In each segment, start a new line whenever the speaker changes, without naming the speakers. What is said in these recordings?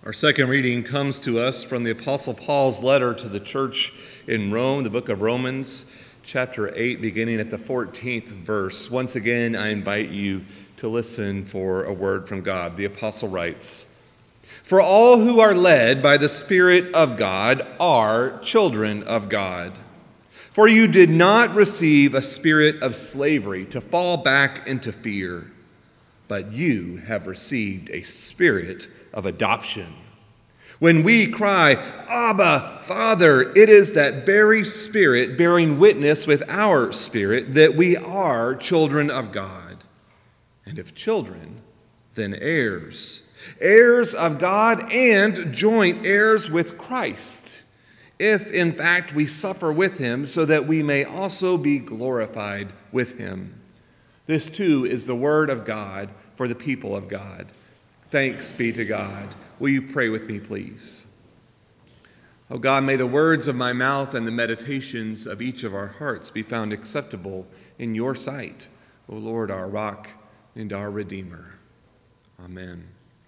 Our second reading comes to us from the Apostle Paul's letter to the church in Rome, the book of Romans, chapter 8, beginning at the 14th verse. Once again, I invite you to listen for a word from God. The apostle writes, "For all who are led by the Spirit of God are children of God. For you did not receive a spirit of slavery to fall back into fear, but you have received a spirit of adoption. When we cry, 'Abba, Father,' it is that very Spirit bearing witness with our spirit that we are children of God. And if children, then heirs, heirs of God and joint heirs with Christ, if in fact we suffer with him, so that we may also be glorified with him." This too is the word of God for the people of God. Thanks be to God. Will you pray with me, please? Oh God, may the words of my mouth and the meditations of each of our hearts be found acceptable in your sight, O Lord, our rock and our Redeemer. Amen.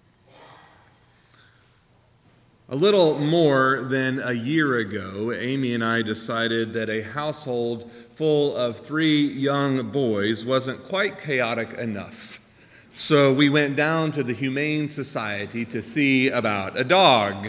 A little more than a year ago, Amy and I decided that a household full of 3 young boys wasn't quite chaotic enough. So we went down to the Humane Society to see about a dog.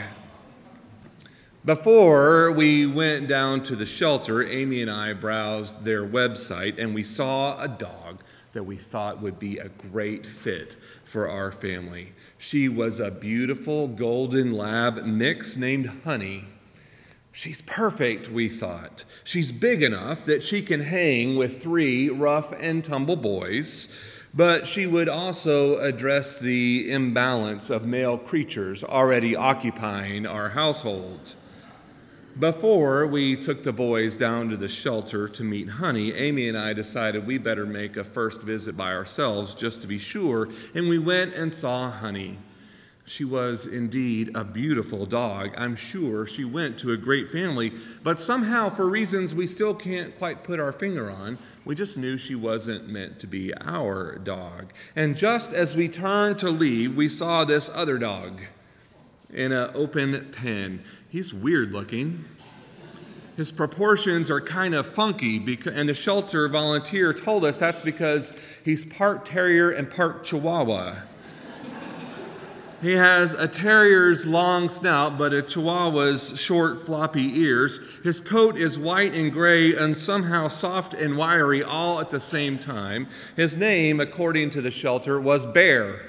Before we went down to the shelter, Amy and I browsed their website and we saw a dog that we thought would be a great fit for our family. She was a beautiful golden lab mix named Honey. She's perfect, we thought. She's big enough that she can hang with 3 rough and tumble boys, but she would also address the imbalance of male creatures already occupying our household. Before we took the boys down to the shelter to meet Honey, Amy and I decided we better make a first visit by ourselves just to be sure, and we went and saw Honey. She was indeed a beautiful dog. I'm sure she went to a great family, but somehow, for reasons we still can't quite put our finger on, we just knew she wasn't meant to be our dog. And just as we turned to leave, we saw this other dog in an open pen. He's weird looking. His proportions are kind of funky, and the shelter volunteer told us that's because he's part terrier and part chihuahua. He has a terrier's long snout, but a chihuahua's short, floppy ears. His coat is white and gray and somehow soft and wiry all at the same time. His name, according to the shelter, was Bear.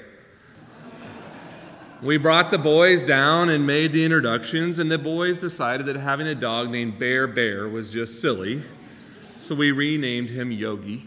We brought the boys down and made the introductions, and the boys decided that having a dog named Bear was just silly, so we renamed him Yogi.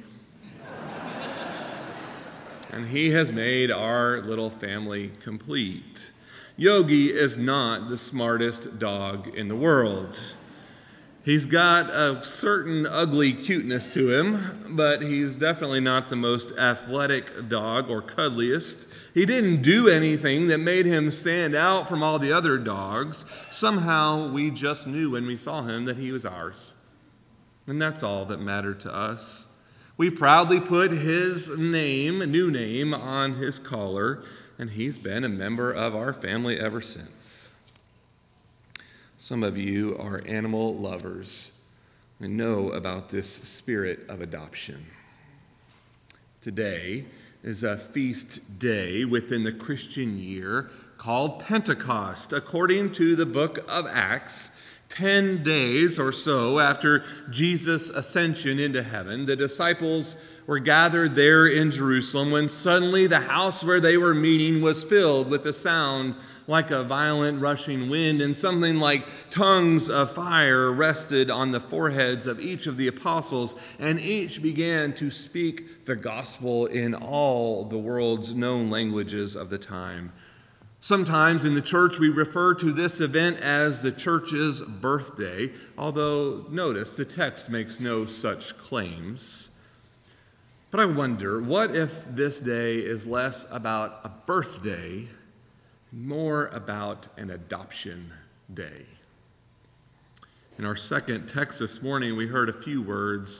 And he has made our little family complete. Yogi is not the smartest dog in the world. He's got a certain ugly cuteness to him, but he's definitely not the most athletic dog or cuddliest. He didn't do anything that made him stand out from all the other dogs. Somehow we just knew when we saw him that he was ours. And that's all that mattered to us. We proudly put his new name on his collar, and he's been a member of our family ever since. Some of you are animal lovers and know about this spirit of adoption. Today is a feast day within the Christian year called Pentecost. According to the book of Acts, 10 days or so after Jesus' ascension into heaven, the disciples were gathered there in Jerusalem when suddenly the house where they were meeting was filled with a sound like a violent rushing wind, and something like tongues of fire rested on the foreheads of each of the apostles, and each began to speak the gospel in all the world's known languages of the time. Sometimes in the church we refer to this event as the church's birthday, although notice the text makes no such claims. But I wonder, what if this day is less about a birthday, more about an adoption day? In our second text this morning, we heard a few words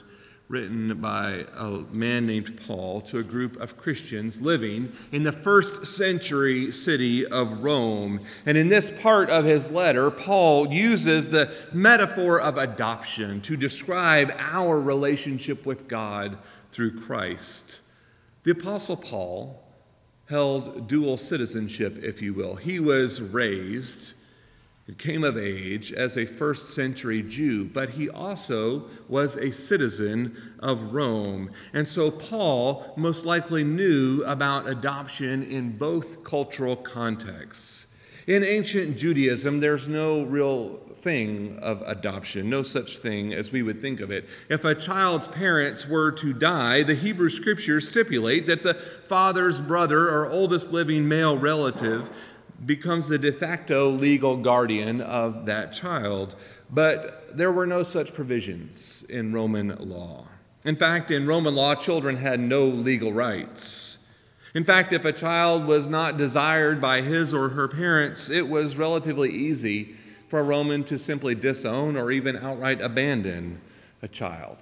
written by a man named Paul to a group of Christians living in the first century city of Rome. And in this part of his letter, Paul uses the metaphor of adoption to describe our relationship with God through Christ. The Apostle Paul held dual citizenship, if you will. He was raised, he came of age as a first century Jew, but he also was a citizen of Rome. And so Paul most likely knew about adoption in both cultural contexts. In ancient Judaism, there's no real thing of adoption, no such thing as we would think of it. If a child's parents were to die, the Hebrew Scriptures stipulate that the father's brother or oldest living male relative becomes the de facto legal guardian of that child. But there were no such provisions in Roman law. In fact, in Roman law, children had no legal rights. In fact, if a child was not desired by his or her parents, it was relatively easy for a Roman to simply disown or even outright abandon a child.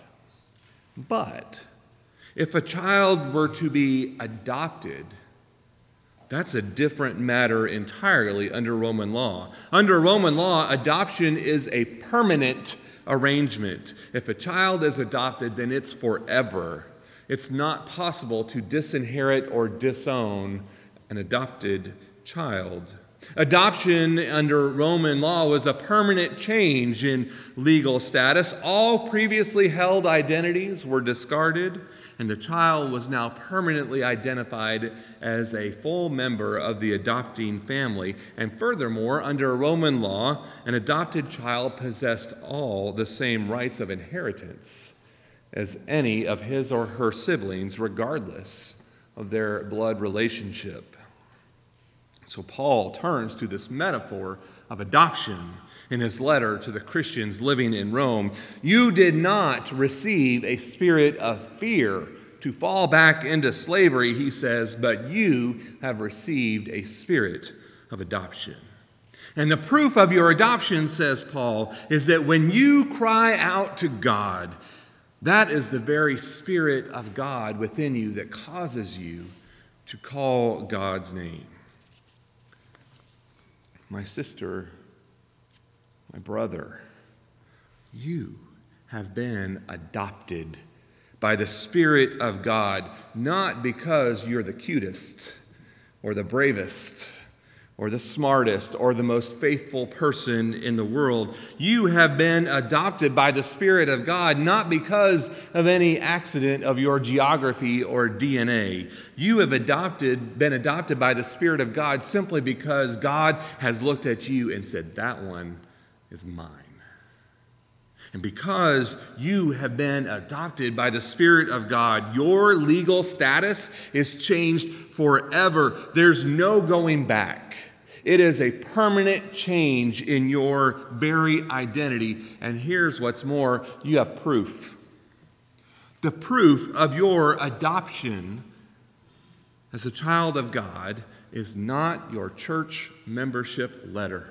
But if a child were to be adopted, that's a different matter entirely under Roman law. Under Roman law, adoption is a permanent arrangement. If a child is adopted, then it's forever. It's not possible to disinherit or disown an adopted child. Adoption under Roman law was a permanent change in legal status. All previously held identities were discarded, and the child was now permanently identified as a full member of the adopting family. And furthermore, under Roman law, an adopted child possessed all the same rights of inheritance as any of his or her siblings, regardless of their blood relationship. So Paul turns to this metaphor of adoption in his letter to the Christians living in Rome. You did not receive a spirit of fear to fall back into slavery, he says, but you have received a spirit of adoption. And the proof of your adoption, says Paul, is that when you cry out to God, that is the very Spirit of God within you that causes you to call God's name. My sister, my brother, you have been adopted by the Spirit of God, not because you're the cutest or the bravest or the smartest or the most faithful person in the world. You have been adopted by the Spirit of God, not because of any accident of your geography or DNA. You have been adopted by the Spirit of God simply because God has looked at you and said, that one is mine. And because you have been adopted by the Spirit of God, your legal status is changed forever. There's no going back. It is a permanent change in your very identity. And here's what's more, you have proof. The proof of your adoption as a child of God is not your church membership letter.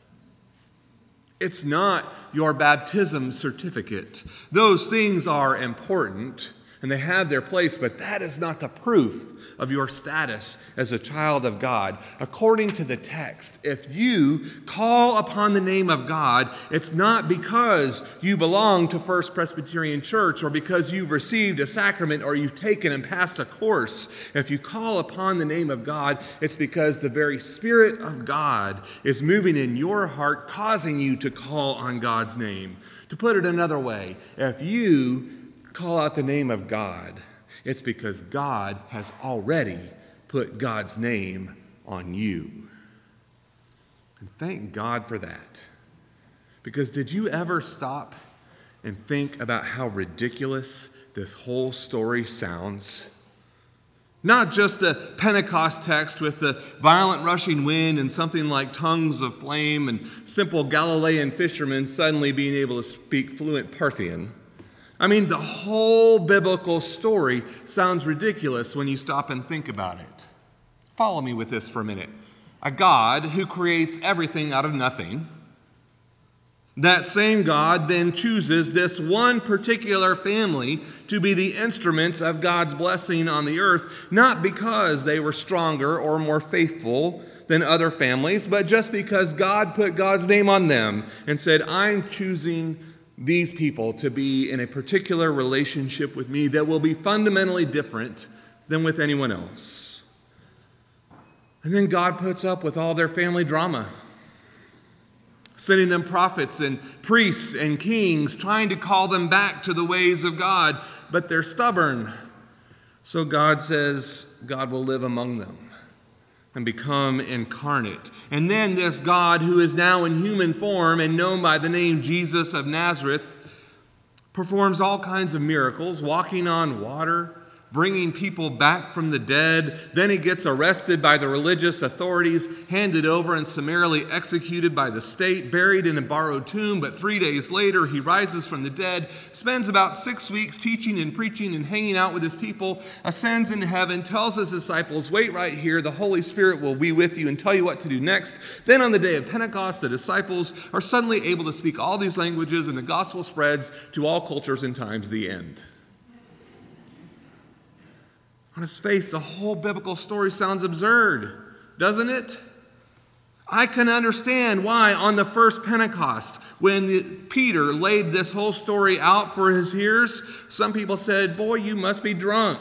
It's not your baptism certificate. Those things are important and they have their place, but that is not the proof of your status as a child of God. According to the text, if you call upon the name of God, it's not because you belong to First Presbyterian Church or because you've received a sacrament or you've taken and passed a course. If you call upon the name of God, it's because the very Spirit of God is moving in your heart, causing you to call on God's name. To put it another way, if you call out the name of God, it's because God has already put God's name on you. And thank God for that. Because did you ever stop and think about how ridiculous this whole story sounds? Not just the Pentecost text with the violent rushing wind and something like tongues of flame and simple Galilean fishermen suddenly being able to speak fluent Parthian. I mean, the whole biblical story sounds ridiculous when you stop and think about it. Follow me with this for a minute. A God who creates everything out of nothing, That same God then chooses this one particular family to be the instruments of God's blessing on the earth, not because they were stronger or more faithful than other families, but just because God put God's name on them and said, I'm choosing these people to be in a particular relationship with me that will be fundamentally different than with anyone else. And then God puts up with all their family drama, sending them prophets and priests and kings, trying to call them back to the ways of God, but they're stubborn. So God says God will live among them and become incarnate. And then this God, who is now in human form and known by the name Jesus of Nazareth, performs all kinds of miracles, walking on water, bringing people back from the dead. Then he gets arrested by the religious authorities, handed over and summarily executed by the state, buried in a borrowed tomb. But 3 days later, he rises from the dead, spends about 6 weeks teaching and preaching and hanging out with his people, ascends into heaven, tells his disciples, wait right here, the Holy Spirit will be with you and tell you what to do next. Then on the day of Pentecost, the disciples are suddenly able to speak all these languages, and the gospel spreads to all cultures and times, the end. On its face, the whole biblical story sounds absurd, doesn't it? I can understand why on the first Pentecost, when Peter laid this whole story out for his hearers, some people said, boy, you must be drunk.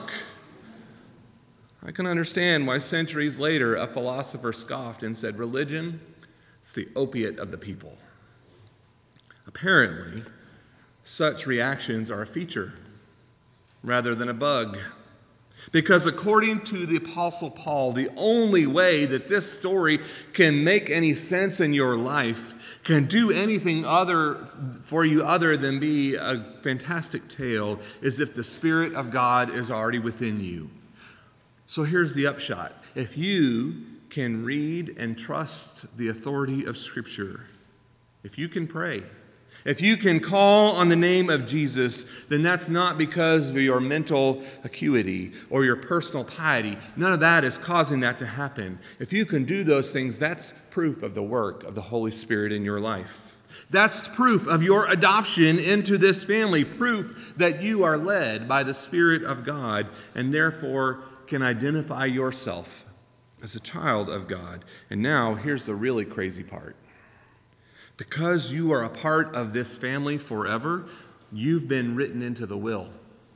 I can understand why centuries later a philosopher scoffed and said, religion is the opiate of the people. Apparently, such reactions are a feature rather than a bug. Because according to the Apostle Paul, the only way that this story can make any sense in your life, can do anything for you other than be a fantastic tale, is if the Spirit of God is already within you. So here's the upshot. If you can read and trust the authority of Scripture, if you can pray, if you can call on the name of Jesus, then that's not because of your mental acuity or your personal piety. None of that is causing that to happen. If you can do those things, that's proof of the work of the Holy Spirit in your life. That's proof of your adoption into this family, proof that you are led by the Spirit of God and therefore can identify yourself as a child of God. And now, here's the really crazy part. Because you are a part of this family forever, you've been written into the will.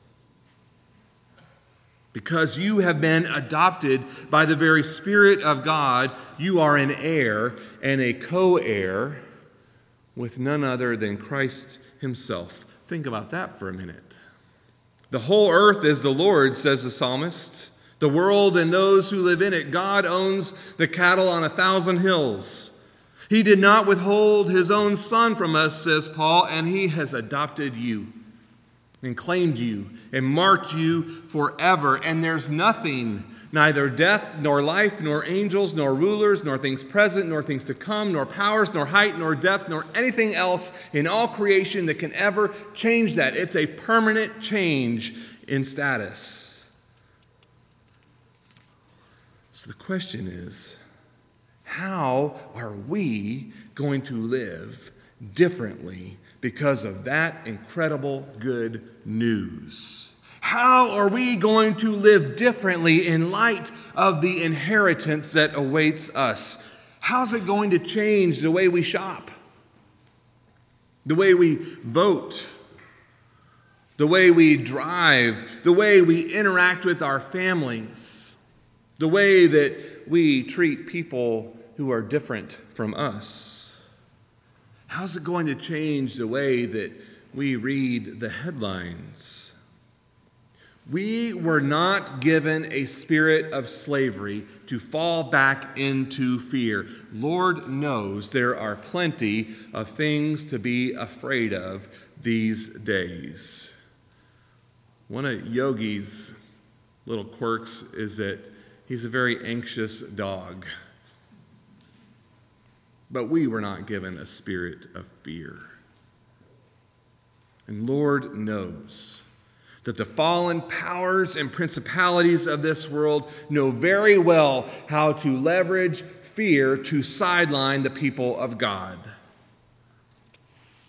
Because you have been adopted by the very Spirit of God, you are an heir and a co-heir with none other than Christ himself. Think about that for a minute. The whole earth is the Lord's, says the psalmist. The world and those who live in it. God owns the cattle on 1,000 hills. He did not withhold his own Son from us, says Paul, and he has adopted you and claimed you and marked you forever. And there's nothing, neither death, nor life, nor angels, nor rulers, nor things present, nor things to come, nor powers, nor height, nor depth, nor anything else in all creation that can ever change that. It's a permanent change in status. So the question is, how are we going to live differently because of that incredible good news? How are we going to live differently in light of the inheritance that awaits us? How's it going to change the way we shop, the way we vote, the way we drive, the way we interact with our families, the way that we treat people who are different from us? How's it going to change the way that we read the headlines? We were not given a spirit of slavery to fall back into fear. Lord knows there are plenty of things to be afraid of these days. One of Yogi's little quirks is that he's a very anxious dog. But we were not given a spirit of fear. And Lord knows that the fallen powers and principalities of this world know very well how to leverage fear to sideline the people of God.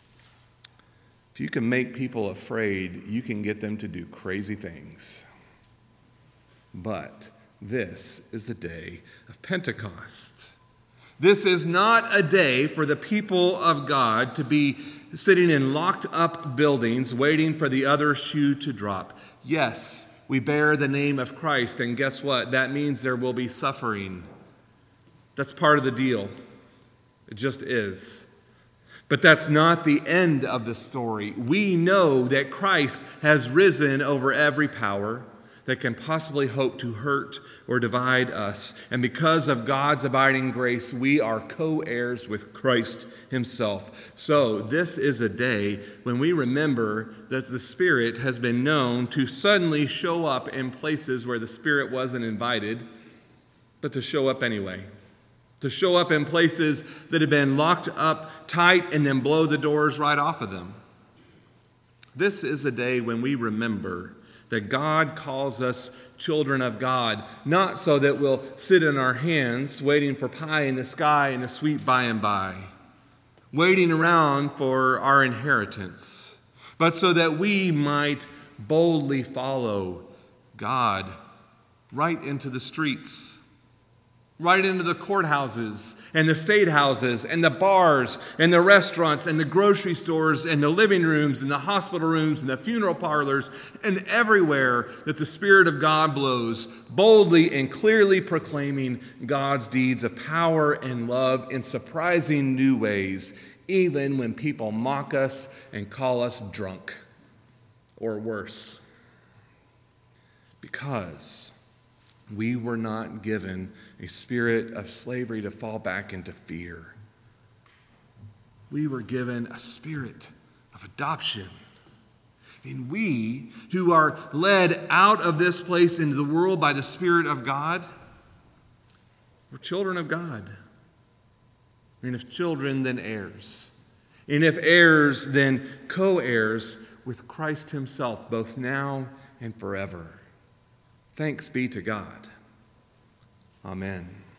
If you can make people afraid, you can get them to do crazy things. But this is the day of Pentecost. This is not a day for the people of God to be sitting in locked up buildings waiting for the other shoe to drop. Yes, we bear the name of Christ, and guess what? That means there will be suffering. That's part of the deal. It just is. But that's not the end of the story. We know that Christ has risen over every power that can possibly hope to hurt or divide us. And because of God's abiding grace, we are co-heirs with Christ himself. So this is a day when we remember that the Spirit has been known to suddenly show up in places where the Spirit wasn't invited, but to show up anyway. To show up in places that have been locked up tight and then blow the doors right off of them. This is a day when we remember that God calls us children of God, not so that we'll sit in our hands waiting for pie in the sky and the sweet by and by, waiting around for our inheritance, but so that we might boldly follow God right into the streets, right into the courthouses and the state houses and the bars and the restaurants and the grocery stores and the living rooms and the hospital rooms and the funeral parlors and everywhere that the Spirit of God blows, boldly and clearly proclaiming God's deeds of power and love in surprising new ways, even when people mock us and call us drunk or worse. Because we were not given a spirit of slavery to fall back into fear. We were given a spirit of adoption. And we, who are led out of this place into the world by the Spirit of God, we're children of God. And if children, then heirs. And if heirs, then co-heirs with Christ himself, both now and forever. Thanks be to God. Amen.